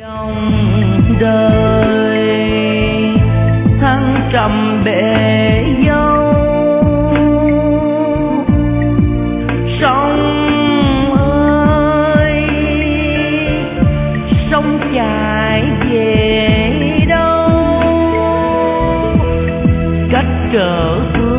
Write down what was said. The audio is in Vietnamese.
dòng đời thăng trầm bể dâu, sông ơi sông chảy về đâu, cách trở